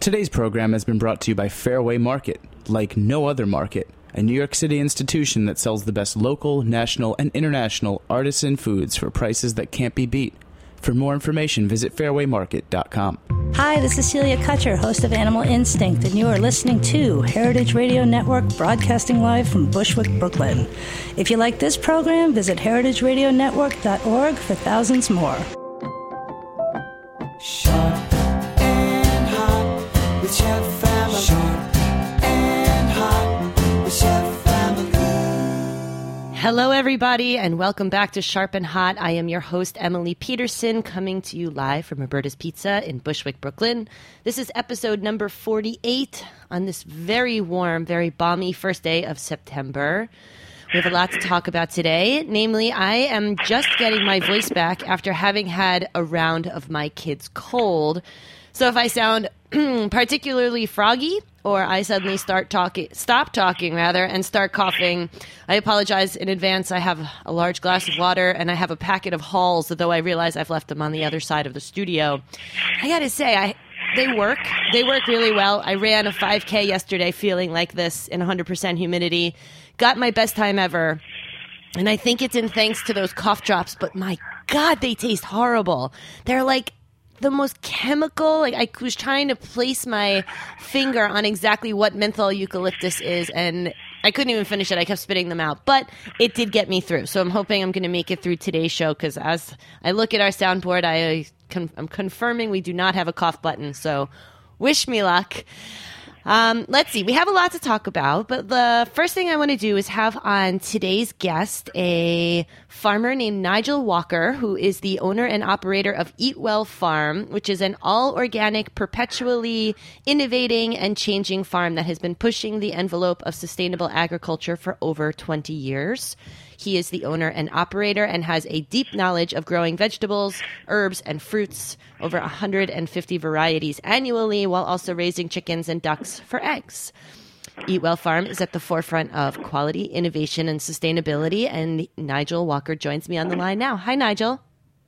Today's program has been brought to you by Fairway Market, like no other market, a New York City institution that sells the best local, national, and international artisan foods for prices that can't be beat. For more information, visit fairwaymarket.com. Hi, this is Celia Kutcher, host of Animal Instinct, and you are listening to Heritage Radio Network, broadcasting live from Bushwick, Brooklyn. If you like this program, visit heritageradionetwork.org for thousands more. Sharp and hot with Chef Family. Sharp and hot with Chef Family. Hello, everybody, and welcome back to Sharp and Hot. I am your host, Emily Peterson, coming to you live from Roberta's Pizza in Bushwick, Brooklyn. This is episode number 48 on this very warm, very balmy first day of September. We have a lot to talk about today. Namely, I am just getting my voice back after having had a round of my kid's cold. So if I sound particularly froggy, or I suddenly stop talking, and start coughing, I apologize in advance. I have a large glass of water, and I have a packet of Halls, though I realize I've left them on the other side of the studio. I gotta say, they work. They work really well. I ran a 5K yesterday feeling like this in 100% humidity. Got my best time ever. And I think it's in thanks to those cough drops, but my God, they taste horrible. They're like the most chemical. Like, I was trying to place my finger on exactly what menthol eucalyptus is, and I couldn't even finish it. I kept spitting them out, but it did get me through. So I'm hoping I'm going to make it through today's show, because as I look at our soundboard, I'm confirming we do not have a cough button. So wish me luck. Let's see. We have a lot to talk about, but the first thing I want to do is have on today's guest a farmer named Nigel Walker, who is the owner and operator of Eat Well Farm, which is an all-organic, perpetually innovating and changing farm that has been pushing the envelope of sustainable agriculture for over 20 years. He is the owner and operator and has a deep knowledge of growing vegetables, herbs, and fruits, over 150 varieties annually, while also raising chickens and ducks for eggs. Eat Well Farm is at the forefront of quality, innovation, and sustainability, and Nigel Walker joins me on the line now. Hi, Nigel.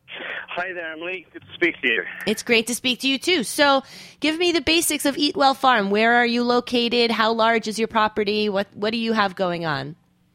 Hi there, Emily. Good to speak to you. It's great to speak to you, too. So give me the basics of Eat Well Farm. Where are you located? How large is your property? What do you have going on?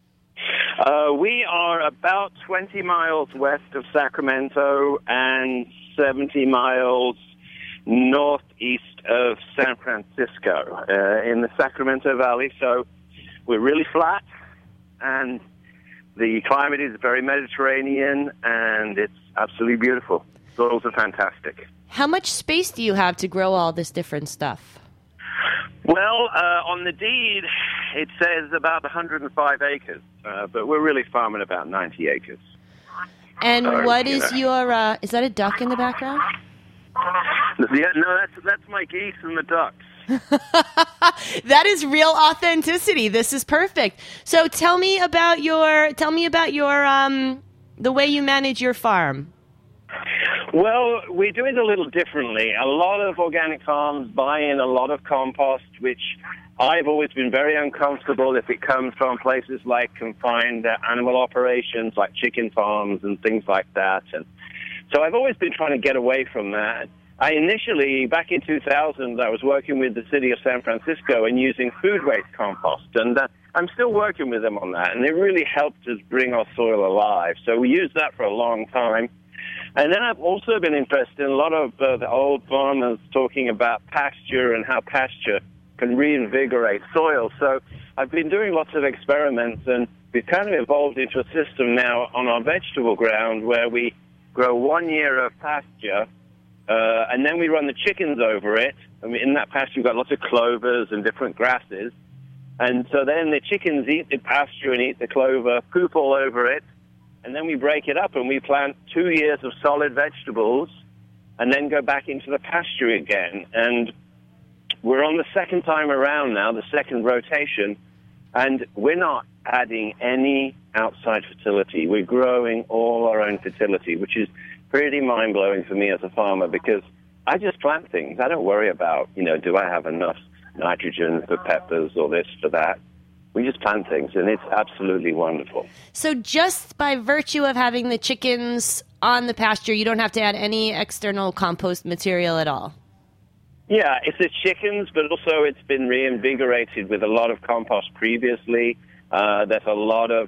We are about 20 miles west of Sacramento and 70 miles northeast of San Francisco in the Sacramento Valley. So we're really flat, and the climate is very Mediterranean, and it's absolutely beautiful. Soils are fantastic. How much space do you have to grow all this different stuff? Well, on the deed, it says about 105 acres, but we're really farming about 90 acres. And what is your, is that a duck in the background? Yeah, no, that's my geese and the ducks. That is real authenticity. This is perfect. So tell me about your, the way you manage your farm. Well, we do it a little differently. A lot of organic farms buy in a lot of compost, which I've always been very uncomfortable if it comes from places like confined animal operations, like chicken farms and things like that. And so I've always been trying to get away from that. I initially, back in 2000, I was working with the city of San Francisco and using food waste compost. And I'm still working with them on that. And it really helped us bring our soil alive. So we used that for a long time. And then I've also been interested in a lot of the old farmers talking about pasture and how pasture can reinvigorate soil. So I've been doing lots of experiments, and we've kind of evolved into a system now on our vegetable ground where we grow 1 year of pasture, and then we run the chickens over it. I mean, in that pasture, we've got lots of clovers and different grasses. And so then the chickens eat the pasture and eat the clover, poop all over it. And then we break it up and we plant 2 years of solid vegetables and then go back into the pasture again. And we're on the second time around now, the second rotation, and we're not adding any outside fertility. We're growing all our own fertility, which is pretty mind-blowing for me as a farmer, because I just plant things. I don't worry about, do I have enough nitrogen for peppers or this for that. We just plant things, and it's absolutely wonderful. So just by virtue of having the chickens on the pasture, you don't have to add any external compost material at all? Yeah, it's the chickens, but also it's been reinvigorated with a lot of compost previously. There's a lot of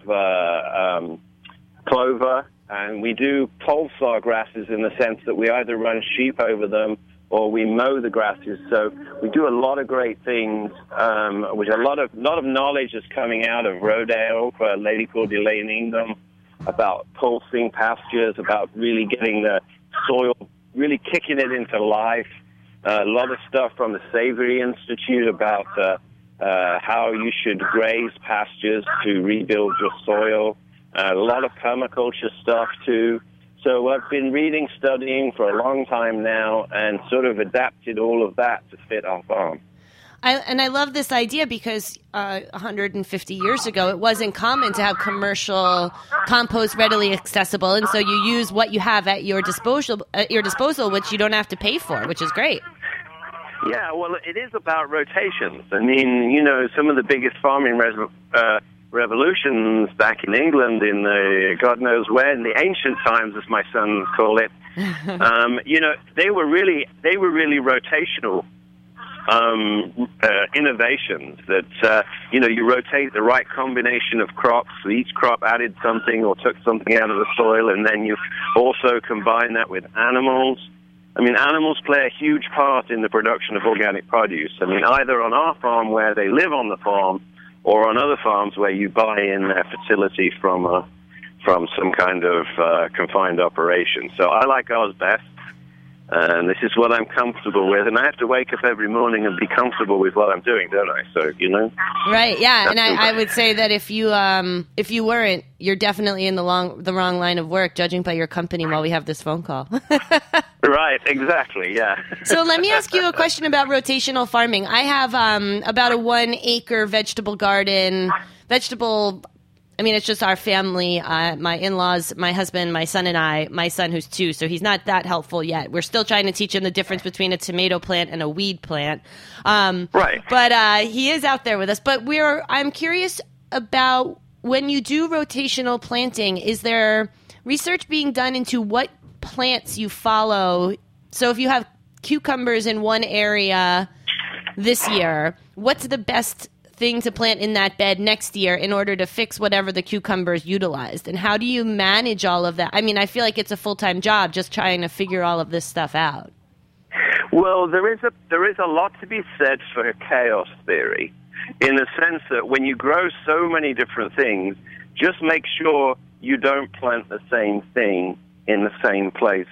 clover, and we do pulsar grasses in the sense that we either run sheep over them or we mow the grasses. So we do a lot of great things, which a lot of knowledge is coming out of Rodale for a lady called Elaine Ingham about pulsing pastures, about really getting the soil, really kicking it into life. A lot of stuff from the Savory Institute about how you should graze pastures to rebuild your soil. A lot of permaculture stuff, too. So I've been reading, studying for a long time now and sort of adapted all of that to fit our farm. I love this idea because 150 years ago, it wasn't common to have commercial compost readily accessible. And so you use what you have at your disposal, which you don't have to pay for, which is great. Yeah, well, it is about rotations. I mean, you know, some of the biggest farming revolutions back in England in the God knows when, the ancient times, as my sons call it, you know, they were really rotational innovations that, you know, you rotate the right combination of crops. So each crop added something or took something out of the soil, and then you also combine that with animals. I mean, animals play a huge part in the production of organic produce. I mean, either on our farm where they live on the farm or on other farms where you buy in their fertility from some kind of confined operation. So I like ours best. And this is what I'm comfortable with, and I have to wake up every morning and be comfortable with what I'm doing, don't I? So, you know, right? Yeah, and I would say that if you weren't, you're definitely in the wrong line of work, judging by your company while we have this phone call. Right? Exactly. Yeah. So let me ask you a question about rotational farming. I have about a 1 acre vegetable garden. I mean, it's just our family, my in-laws, my husband, my son, and I. My son, who's 2, so he's not that helpful yet. We're still trying to teach him the difference between a tomato plant and a weed plant. Right. But he is out there with us. But I'm curious about when you do rotational planting, is there research being done into what plants you follow? So if you have cucumbers in one area this year, what's the best thing to plant in that bed next year in order to fix whatever the cucumbers utilized? And how do you manage all of that? I mean, I feel like it's a full-time job just trying to figure all of this stuff out. Well, there is a lot to be said for chaos theory, in the sense that when you grow so many different things, just make sure you don't plant the same thing in the same place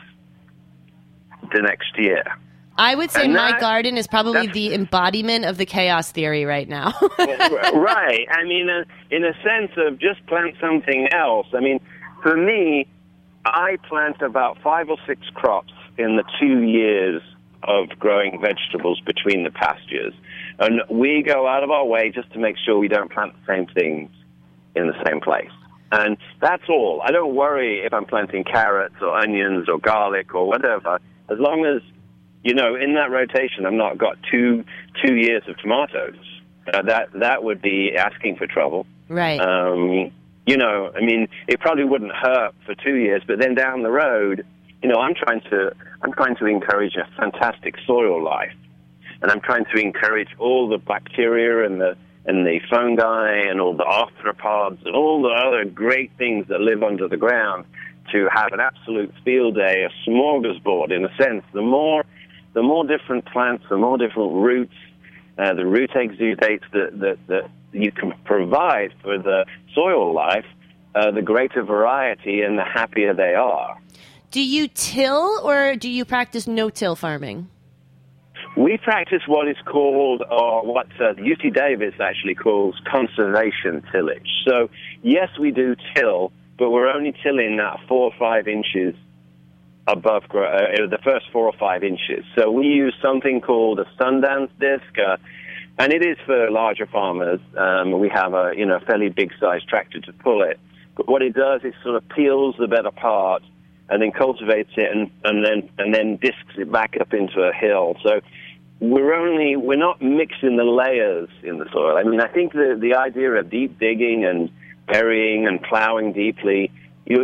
the next year. I would say my garden is probably the embodiment of the chaos theory right now. Right. I mean, in a sense of just plant something else. I mean, for me, I plant about 5 or 6 crops in the 2 years of growing vegetables between the pastures. And we go out of our way just to make sure we don't plant the same things in the same place. And that's all. I don't worry if I'm planting carrots or onions or garlic or whatever, as long as, you know, in that rotation, I've not got two years of tomatoes. That would be asking for trouble. Right. You know, I mean, it probably wouldn't hurt for 2 years, but then down the road, you know, I'm trying to encourage a fantastic soil life, and I'm trying to encourage all the bacteria and the fungi and all the arthropods and all the other great things that live under the ground to have an absolute field day, a smorgasbord in a sense. The more different plants, the more different roots, the root exudates that you can provide for the soil life, the greater variety and the happier they are. Do you till or do you practice no-till farming? We practice what is called, or what UC Davis actually calls, conservation tillage. So, yes, we do till, but we're only tilling 4 or 5 inches above the first 4 or 5 inches. So we use something called a Sundance disc, and it is for larger farmers. We have a fairly big-sized tractor to pull it. But what it does is sort of peels the bed apart and then cultivates it and then discs it back up into a hill. So we're not mixing the layers in the soil. I mean, I think the idea of deep digging and burying and plowing deeply,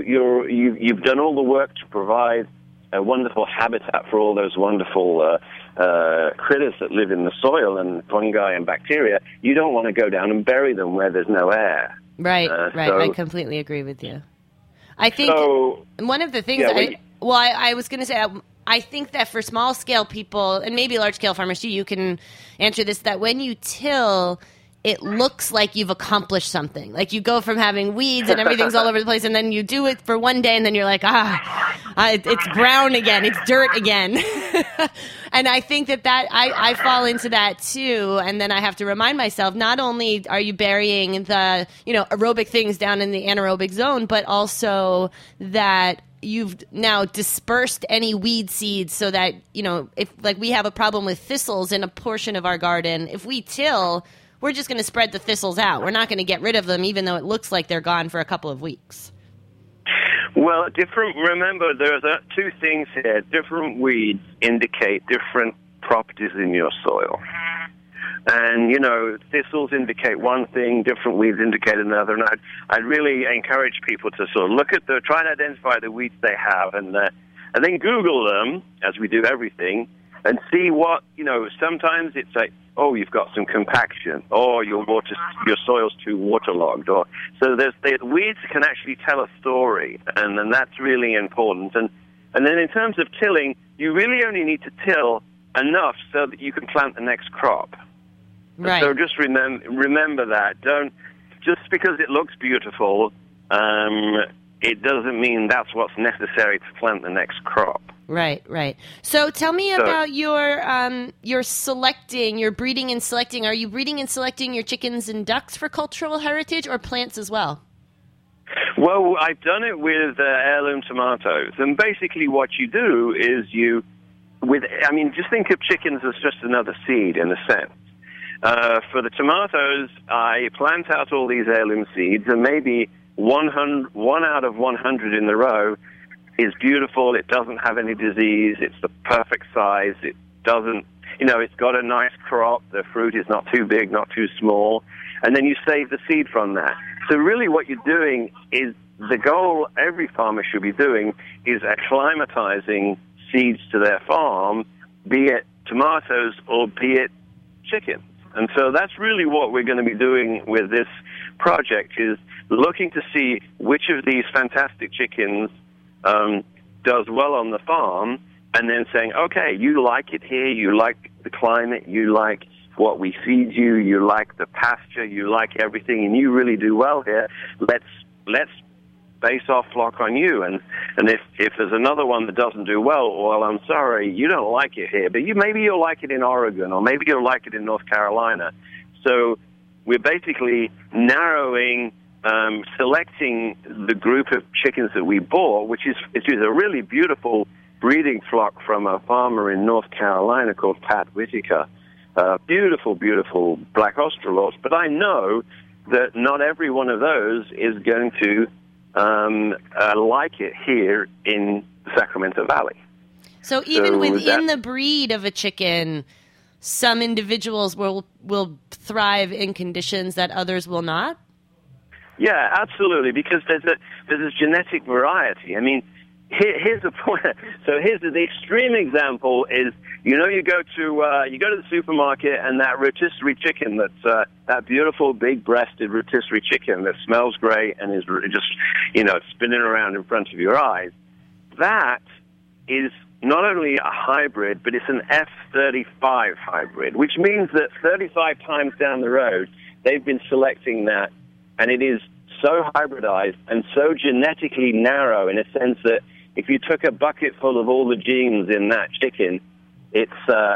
you've done all the work to provide a wonderful habitat for all those wonderful critters that live in the soil and fungi and bacteria, you don't want to go down and bury them where there's no air. Right. I completely agree with you. I think one of the things I was going to say, I think that for small-scale people, and maybe large-scale farmers too, you can answer this, that when you till, it looks like you've accomplished something. Like you go from having weeds and everything's all over the place, and then you do it for one day, and then you're like, it's brown again, it's dirt again. And I think that I fall into that too, and then I have to remind myself, not only are you burying the aerobic things down in the anaerobic zone, but also that you've now dispersed any weed seeds so that, if like we have a problem with thistles in a portion of our garden, if we till, we're just going to spread the thistles out. We're not going to get rid of them, even though it looks like they're gone for a couple of weeks. Well, remember, there's two things here. Different weeds indicate different properties in your soil. And, thistles indicate one thing, different weeds indicate another. And I'd really encourage people to sort of try and identify the weeds they have and then Google them, as we do everything, and see what, sometimes it's like, oh, you've got some compaction, or your soil's too waterlogged. So the weeds can actually tell a story, and that's really important. And then in terms of tilling, you really only need to till enough so that you can plant the next crop. Right. So just remember that. Don't just because it looks beautiful, it doesn't mean that's what's necessary to plant the next crop. Right. So tell me about your selecting, your breeding and selecting. Are you breeding and selecting your chickens and ducks for cultural heritage or plants as well? Well, I've done it with heirloom tomatoes, and basically what you do is just think of chickens as just another seed in a sense. For the tomatoes, I plant out all these heirloom seeds, and maybe one out of 100 in the row is beautiful. It doesn't have any disease. It's the perfect size. It doesn't, it's got a nice crop. The fruit is not too big, not too small. And then you save the seed from that. So really what you're doing is the goal every farmer should be doing is acclimatizing seeds to their farm, be it tomatoes or be it chickens. And so that's really what we're going to be doing with this project, is looking to see which of these fantastic chickens does well on the farm, and then saying, okay, you like it here, you like the climate, you like what we feed you, you like the pasture, you like everything, and you really do well here. Let's base our flock on you. And if there's another one that doesn't do well, I'm sorry, you don't like it here, but maybe you'll like it in Oregon, or maybe you'll like it in North Carolina. So we're basically narrowing, selecting the group of chickens that we bought, which is a really beautiful breeding flock from a farmer in North Carolina called Pat Whitaker. Beautiful, beautiful black Australorps. But I know that not every one of those is going to like it here in the Sacramento Valley. So even within the breed of a chicken, some individuals will thrive in conditions that others will not? Yeah, absolutely, because there's a genetic variety. I mean, here's the point. So here's the extreme example is, you go to the supermarket, and that rotisserie chicken that's that beautiful big-breasted rotisserie chicken that smells great and is just spinning around in front of your eyes. That is not only a hybrid, but it's an F35 hybrid, which means that 35 times down the road they've been selecting that, and it is so hybridized and so genetically narrow in a sense that if you took a bucket full of all the genes in that chicken, it's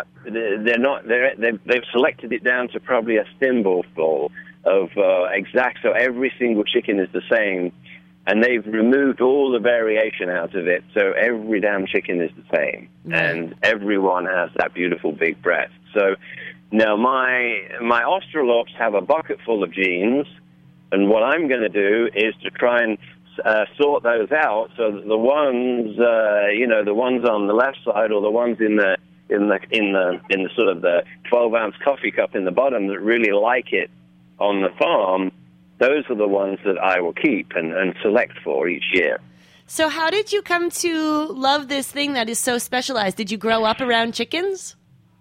they've selected it down to probably a thimbleful of exact. So every single chicken is the same, and they've removed all the variation out of it. So every damn chicken is the same, and everyone has that beautiful big breast. So now my Australorps have a bucket full of genes, and what I'm going to do is to try and sort those out so that the ones, the ones on the left side, or the ones in the sort of the 12-ounce coffee cup in the bottom that really like it on the farm, those are the ones that I will keep and select for each year. So how did you come to love this thing that is so specialized? Did you grow up around chickens?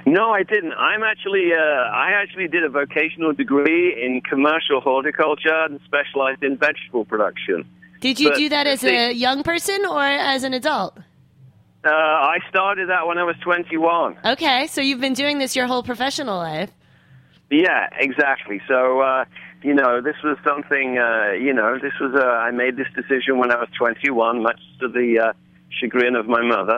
No, I didn't. I actually did a vocational degree in commercial horticulture and specialized in vegetable production. Did you do that as a young person or as an adult? I started that when I was 21. Okay, so you've been doing this your whole professional life. Yeah, exactly. So, this was something, I made this decision when I was 21, much to the chagrin of my mother.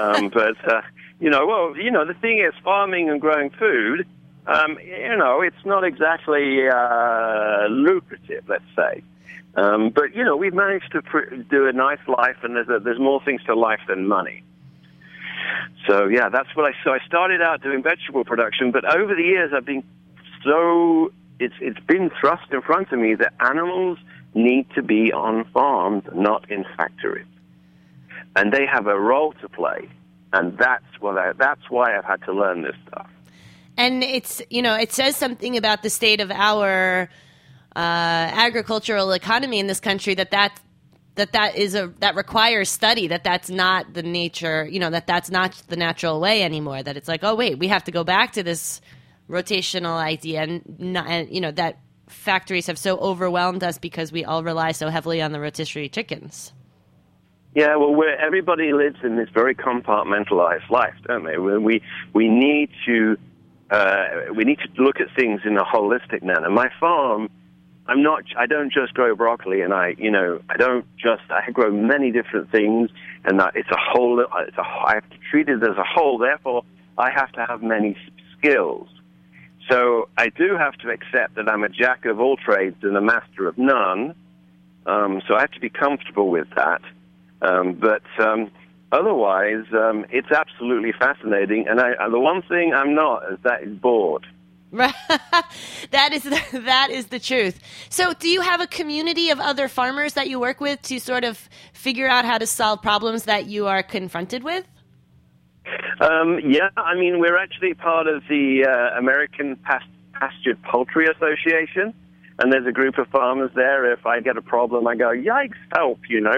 The thing is, farming and growing food, it's not exactly lucrative, let's say. But we've managed to do a nice life, and there's more things to life than money. So, yeah, that's what I started out doing vegetable production, but over the years I've been it's been thrust in front of me that animals need to be on farms, not in factories. And they have a role to play. And that's why I've had to learn this stuff. And it says something about the state of our agricultural economy in this country that requires study, that's not the nature, that's not the natural way anymore, that it's like, oh, wait, we have to go back to this rotational idea and that factories have so overwhelmed us because we all rely so heavily on the rotisserie chickens. Yeah, well, everybody lives in this very compartmentalized life, don't they? We need to look at things in a holistic manner. My farm, I don't just grow broccoli, and I grow many different things, and it's a whole. I have to treat it as a whole. Therefore, I have to have many skills. So I do have to accept that I'm a jack of all trades and a master of none. So I have to be comfortable with that. But otherwise, it's absolutely fascinating. And the one thing I'm not is bored. Right. That is the truth. So do you have a community of other farmers that you work with to sort of figure out how to solve problems that you are confronted with? Yeah, I mean, we're actually part of the American Pastured Poultry Association, and there's a group of farmers there. If I get a problem, I go, yikes, help,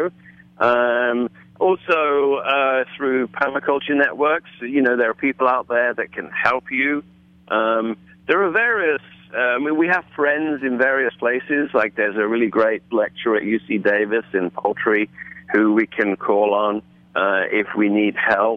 Also, through permaculture networks, there are people out there that can help you. There are various, we have friends in various places, like there's a really great lecturer at UC Davis in poultry who we can call on if we need help.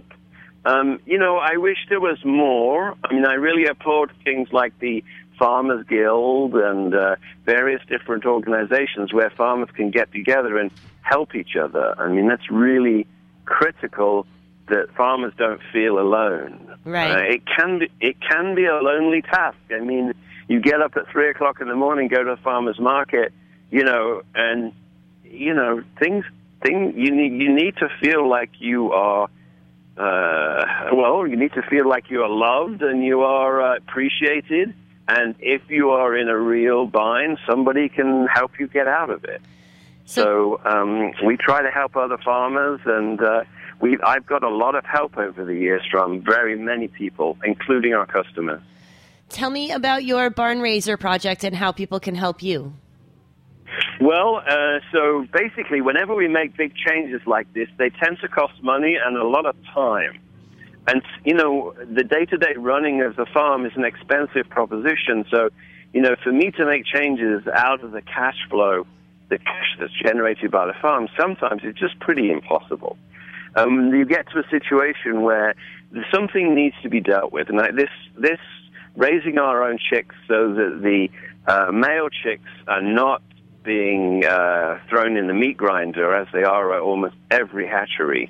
I wish there was more. I mean, I really applaud things like the Farmers Guild and various different organizations where farmers can get together and help each other. I mean, that's really critical that farmers don't feel alone. Right. It can be a lonely task. I mean, you get up at 3:00 in the morning, go to the farmer's market, and things. You need to feel like you are. You need to feel like you are loved and you are appreciated. And if you are in a real bind, somebody can help you get out of it. So we try to help other farmers, and I've got a lot of help over the years from very many people, including our customers. Tell me about your barn raiser project and how people can help you. Well, so basically, whenever we make big changes like this, they tend to cost money and a lot of time. And, the day-to-day running of the farm is an expensive proposition. So, for me to make changes out of the cash flow, the cash that's generated by the farm, sometimes it's just pretty impossible. You get to a situation where something needs to be dealt with. And this raising our own chicks so that the male chicks are not being thrown in the meat grinder as they are at almost every hatchery.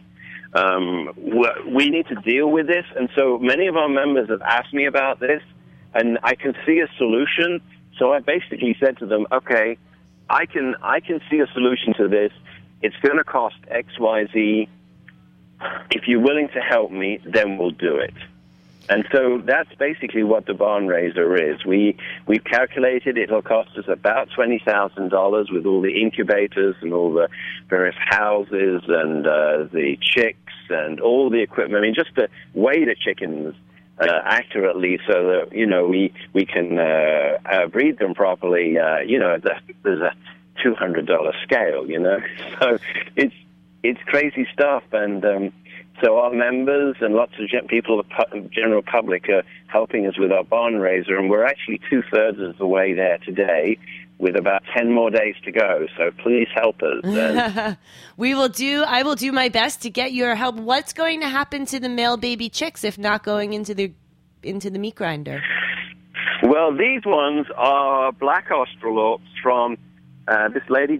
We need to deal with this, and so many of our members have asked me about this, and I can see a solution. So I basically said to them, okay, I can see a solution to this. It's going to cost X, Y, Z. If you're willing to help me, then we'll do it. And so that's basically what the barn raiser is. We've calculated it'll cost us about $20,000 with all the incubators and all the various houses and the chicks and all the equipment. I mean, just to weigh the chickens accurately so that, we can breed them properly. There's a $200 scale, So it's crazy stuff. And So our members and lots of people, the general public, are helping us with our barn raiser, and we're actually 2/3 of the way there today, with about 10 more days to go. So please help us. I will do my best to get your help. What's going to happen to the male baby chicks if not going into the meat grinder? Well, these ones are black Australorps from this lady,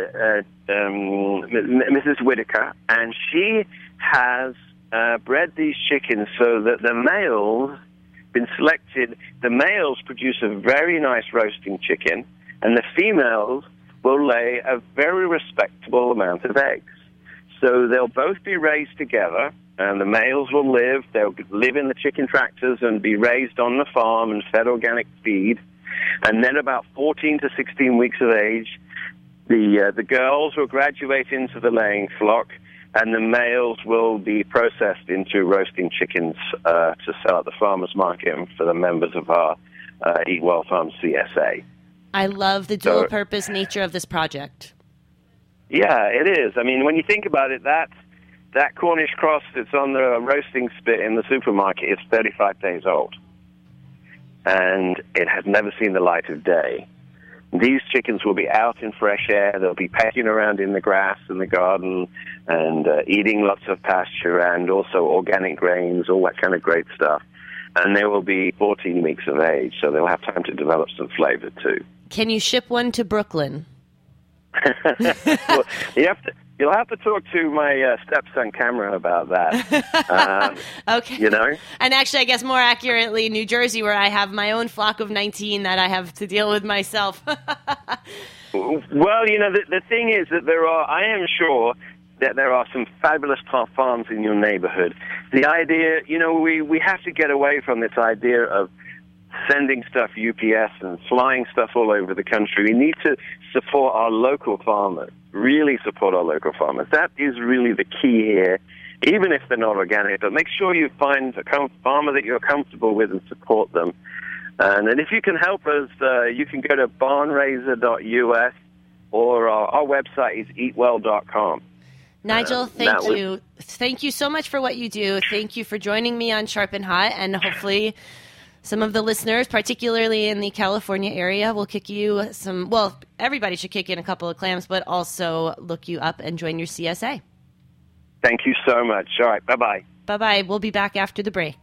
Mrs. Whitaker, and she has bred these chickens so that the males, been selected, the males produce a very nice roasting chicken, and the females will lay a very respectable amount of eggs. So they'll both be raised together, and the males will they'll live in the chicken tractors and be raised on the farm and fed organic feed. And then about 14 to 16 weeks of age, the girls will graduate into the laying flock, and the males will be processed into roasting chickens to sell at the farmers market and for the members of our Eat Well Farms CSA. I love the dual-purpose nature of this project. Yeah, it is. I mean, when you think about it, that Cornish cross that's on the roasting spit in the supermarket is 35 days old, and it has never seen the light of day. These chickens will be out in fresh air. They'll be pecking around in the grass in the garden and eating lots of pasture and also organic grains, all that kind of great stuff. And they will be 14 weeks of age, so they'll have time to develop some flavor too. Can you ship one to Brooklyn? Well, you'll have to talk to my stepson Cameron about that. Okay. You know? And actually, I guess more accurately, New Jersey, where I have my own flock of 19 that I have to deal with myself. Well, you know, the thing is that I am sure that there are some fabulous farms in your neighborhood. The idea, you know, we have to get away from this idea of sending stuff UPS and flying stuff all over the country. We need to support our local farmers, really support our local farmers. That is really the key here, even if they're not organic. But make sure you find a farmer that you're comfortable with and support them. And if you can help us, you can go to barnraiser.us, or our website is eatwell.com. Nigel, thank you. Thank you so much for what you do. Thank you for joining me on Sharp and Hot, and hopefully some of the listeners, particularly in the California area, will kick you everybody should kick in a couple of clams, but also look you up and join your CSA. Thank you so much. All right, bye-bye. Bye-bye. We'll be back after the break.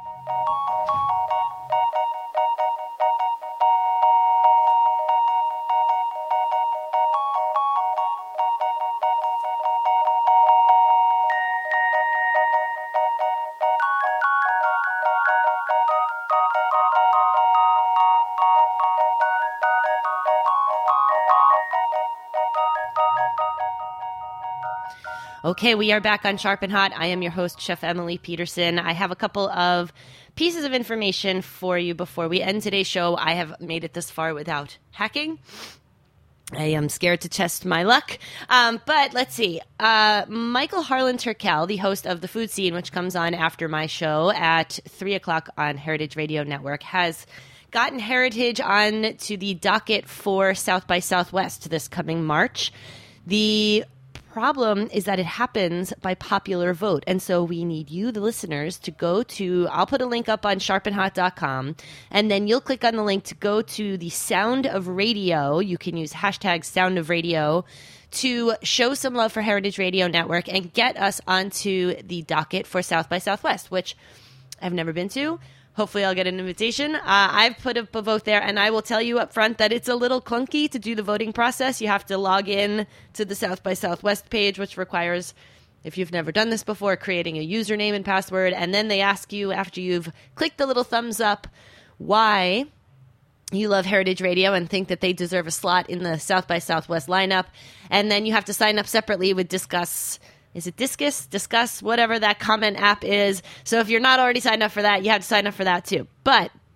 Okay, we are back on Sharp and Hot. I am your host, Chef Emily Peterson. I have a couple of pieces of information for you before we end today's show. I have made it this far without hacking. I am scared to test my luck. But let's see. Michael Harlan Turkel, the host of The Food Scene, which comes on after my show at 3 o'clock on Heritage Radio Network, has gotten Heritage on to the docket for South by Southwest this coming March. The problem is that it happens by popular vote. And so we need you, the listeners, to go to, I'll put a link up on sharpandhot.com, and then you'll click on the link to go to the Sound of Radio. You can use hashtag Sound of Radio to show some love for Heritage Radio Network and get us onto the docket for South by Southwest, which I've never been to. Hopefully I'll get an invitation. I've put up a vote there, and I will tell you up front that it's a little clunky to do the voting process. You have to log in to the South by Southwest page, which requires, if you've never done this before, creating a username and password. And then they ask you, after you've clicked the little thumbs up, why you love Heritage Radio and think that they deserve a slot in the South by Southwest lineup. And then you have to sign up separately with Discuss. Is it Discuss, whatever that comment app is. So if you're not already signed up for that, you have to sign up for that too. But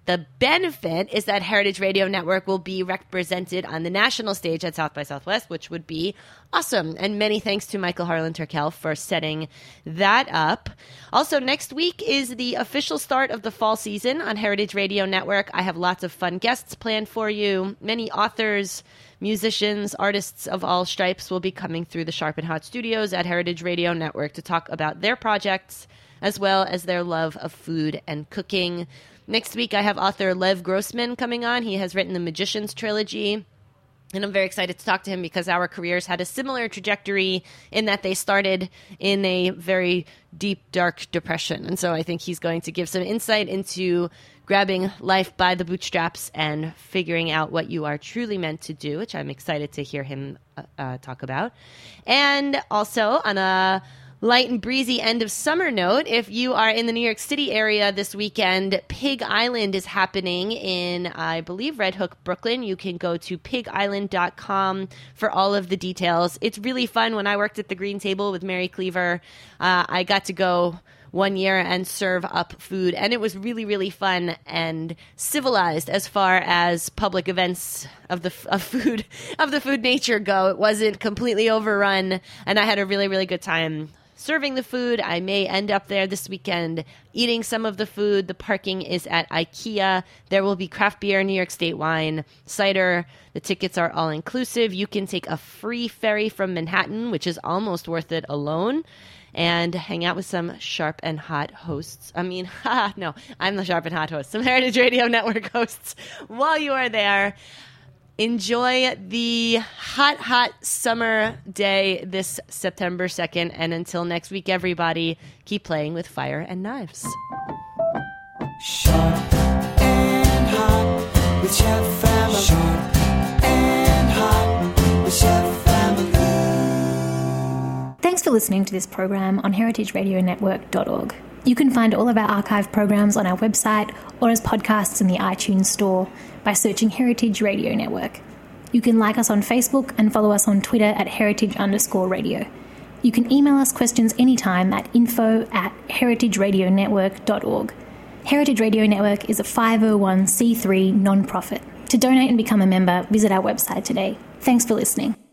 The benefit is that Heritage Radio Network will be represented on the national stage at South by Southwest, which would be awesome. And many thanks to Michael Harlan-Turkel for setting that up. Also, next week is the official start of the fall season on Heritage Radio Network. I have lots of fun guests planned for you. Many authors, musicians, artists of all stripes will be coming through the Sharp and Hot studios at Heritage Radio Network to talk about their projects as well as their love of food and cooking. Next week, I have author Lev Grossman coming on. He has written the Magicians trilogy, and I'm very excited to talk to him because our careers had a similar trajectory in that they started in a very deep, dark depression. And so I think he's going to give some insight into grabbing life by the bootstraps and figuring out what you are truly meant to do, which I'm excited to hear him talk about. And also on a light and breezy end of summer note, if you are in the New York City area this weekend, Pig Island is happening in, I believe, Red Hook, Brooklyn. You can go to pigisland.com for all of the details. It's really fun. When I worked at the Green Table with Mary Cleaver, I got to go one year and serve up food, and it was really, really fun and civilized as far as public events of the food nature go. It wasn't completely overrun, and I had a really, really good time serving the food. I may end up there this weekend eating some of the food. The parking is at IKEA. There will be craft beer, New York State wine, cider. The tickets are all inclusive. You can take a free ferry from Manhattan, which is almost worth it alone, and hang out with some Sharp and Hot hosts. I'm the Sharp and Hot host. Some Heritage Radio Network hosts while you are there. Enjoy the hot, hot summer day this September 2nd. And until next week, everybody, keep playing with fire and knives. Sharp and Hot with Chef Family. Sharp and Hot with Chef Family. Thanks for listening to this program on heritageradionetwork.org. You can find all of our archive programs on our website or as podcasts in the iTunes store by searching Heritage Radio Network. You can like us on Facebook and follow us on Twitter at heritage_radio. You can email us questions anytime at info@heritageradionetwork.org. Heritage Radio Network is a 501c3 non-profit. To donate and become a member, visit our website today. Thanks for listening.